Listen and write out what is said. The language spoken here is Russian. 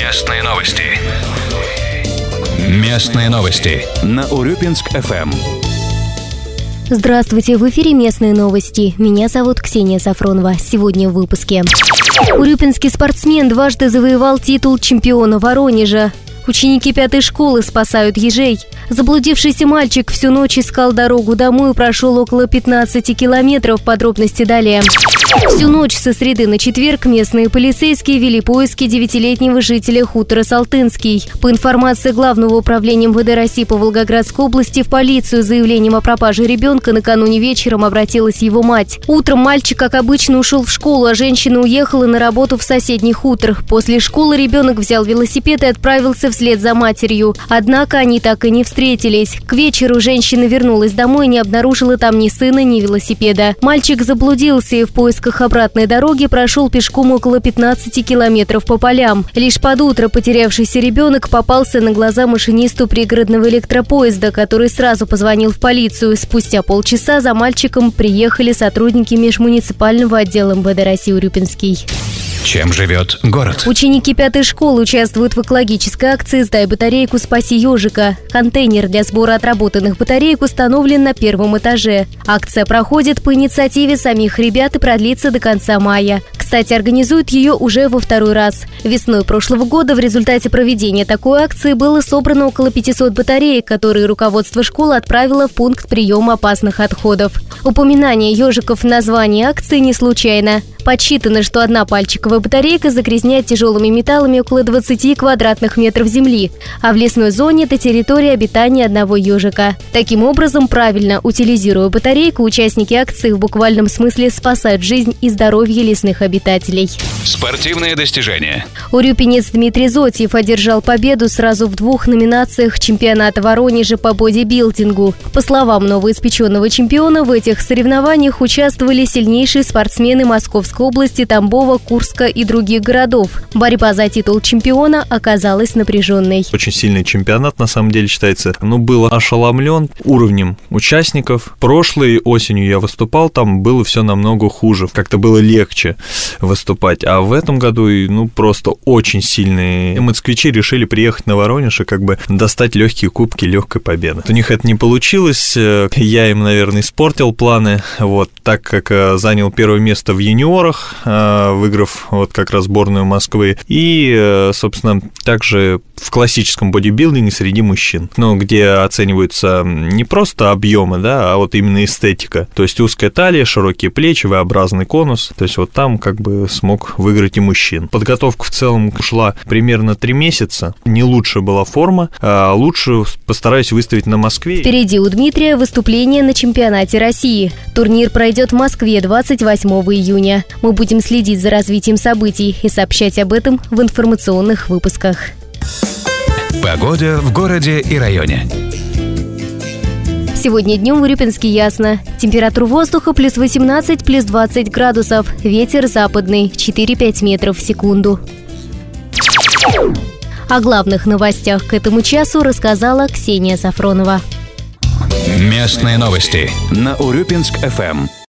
Местные новости. Местные новости на Урюпинск-ФМ. Здравствуйте, в эфире местные новости. Меня зовут Ксения Сафронова. Сегодня в выпуске. Урюпинский спортсмен дважды завоевал титул чемпиона Воронежа. Ученики 5-й школы спасают ежей. Заблудившийся мальчик всю ночь искал дорогу домой и прошел около 15 километров. Подробности далее. Всю ночь со среды на четверг местные полицейские вели поиски 9-летнего жителя хутора Салтынский. По информации Главного управления МВД России по Волгоградской области, в полицию с заявлением о пропаже ребенка накануне вечером обратилась его мать. Утром мальчик, как обычно, ушел в школу, а женщина уехала на работу в соседний хутор. После школы ребенок взял велосипед и отправился вслед за матерью. Однако они так и не встретились. К вечеру женщина вернулась домой и не обнаружила там ни сына, ни велосипеда. Мальчик заблудился и в поисках обратной дороги прошел пешком около 15 километров по полям. Лишь под утро потерявшийся ребенок попался на глаза машинисту пригородного электропоезда, который сразу позвонил в полицию. Спустя полчаса за мальчиком приехали сотрудники межмуниципального отдела МВД России Урюпинский. Чем живет город? Ученики 5-й школы участвуют в экологической акции «Сдай батарейку, спаси ежика». Контейнер для сбора отработанных батареек установлен на первом этаже. Акция проходит по инициативе самих ребят и продлится до конца мая. Кстати, организуют ее уже во второй раз. Весной прошлого года в результате проведения такой акции было собрано около 500 батареек, которые руководство школы отправило в пункт приема опасных отходов. Упоминание ежиков в названии акции не случайно. Подсчитано, что одна пальчиковая батарейка загрязняет тяжелыми металлами около 20 квадратных метров земли, а в лесной зоне это территория обитания одного ежика. Таким образом, правильно утилизируя батарейку, участники акции в буквальном смысле спасают жизнь и здоровье лесных обитателей. Спортивные достижения. Урюпинец Дмитрий Зотьев одержал победу сразу в 2 номинациях чемпионата Воронежа по бодибилдингу. По словам новоиспеченного чемпиона, в этих соревнованиях участвовали сильнейшие спортсмены Московской области, Тамбова, Курска и других городов. Борьба за титул чемпиона оказалась напряженной. Очень сильный чемпионат, на самом деле, считается. Был ошеломлен уровнем участников. Прошлой осенью я выступал, там было все намного хуже. Как-то было легче выступать. А в этом году, просто очень сильные москвичи решили приехать на Воронеж и достать легкие кубки легкой победы. У них это не получилось. Я им, наверное, испортил планы. Так как занял первое место в юниорах, выиграв как раз сборную Москвы, и, собственно, также в классическом бодибилдинге среди мужчин, где оцениваются не просто объемы, а именно эстетика, то есть узкая талия, широкие плечи, V-образный конус, то есть там смог выиграть и мужчин. Подготовка в целом шла примерно 3 месяца, не лучшая была форма, а лучше постараюсь выставить на Москве. Впереди у Дмитрия выступление на чемпионате России. Турнир пройдет в Москве 28 июня. Мы будем следить за развитием событий и сообщать об этом в информационных выпусках. Погода в городе и районе. Сегодня днем в Урюпинске ясно. Температура воздуха плюс 18, плюс 20 градусов. Ветер западный 4-5 метров в секунду. О главных новостях к этому часу рассказала Ксения Сафронова. Местные новости на Урюпинск-ФМ.